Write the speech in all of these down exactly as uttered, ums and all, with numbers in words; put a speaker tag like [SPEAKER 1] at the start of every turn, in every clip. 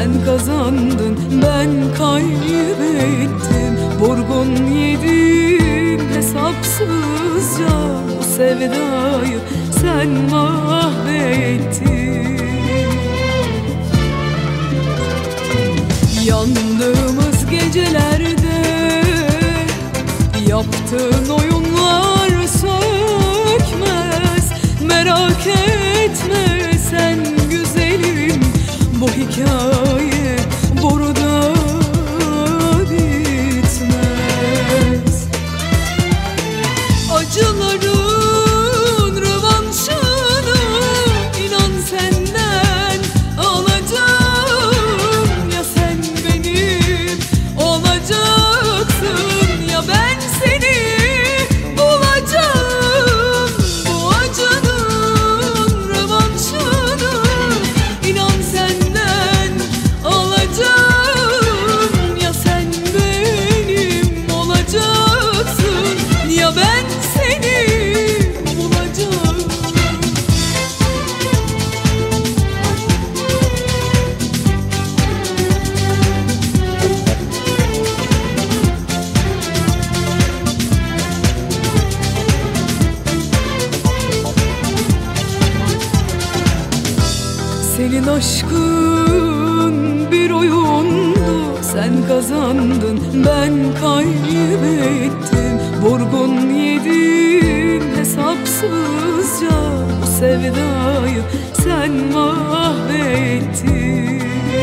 [SPEAKER 1] Sen kazandın, ben kaybettim. Vurgun yedim hesapsızca. Bu sevdayı sen mahvettin. Yandığımız gecelerde yaptığın oyunlar sökmez. Merak etme sen güzelim, bu hikaye burada bitmez. Acıların rövanşını inan senden alacağım. Ya sen benim olacaksın, ya ben seni bulacağım. Bu acının rövanşını inan senden alacağım. Ya sen benim olacaksın, ya ben seni bulacağım. Senin aşkın bir oyundu. Sen kazandın, ben kaybettim. Vurgun yedim hesapsızca. Bu sevdayı sen mahvettin.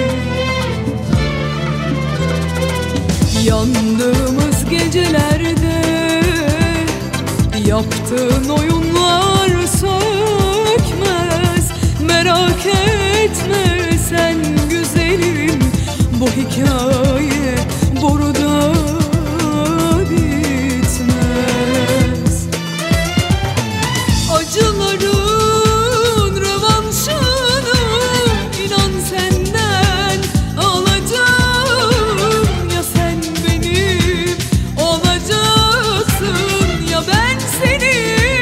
[SPEAKER 1] Yandığımız gecelerde yaptığın oyunlar sökmez. Merak etme sen güzelim, bu hikaye burada bitmez. Acıların rövanşını inan senden alacağım. Ya sen benim olacaksın, ya ben seni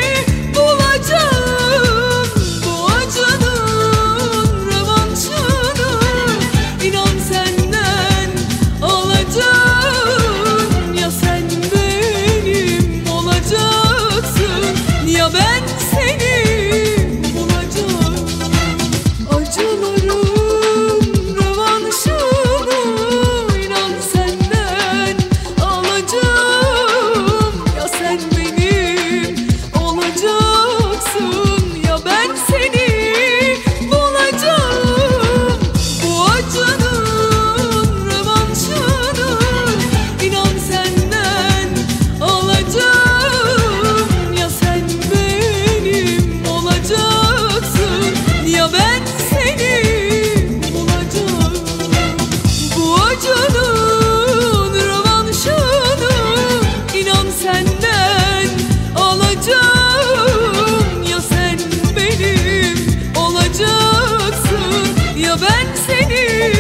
[SPEAKER 1] bulacağım. Bu acının rövanşını inan senden alacağım. Ya sen benim olacaksın, ya ben seni bulacağım. Acıların rövanşını inan senden alacağım. Ya sen benim olacaksın, ya ben seni bulacağım. Bu acının rövanşını inan senden alacağım. Ya sen benim olacaksın, ya ben seni bulacağım. Bu acının rövanşını inan senden alacağım. Ya sen benim olacaksın, ya ben seni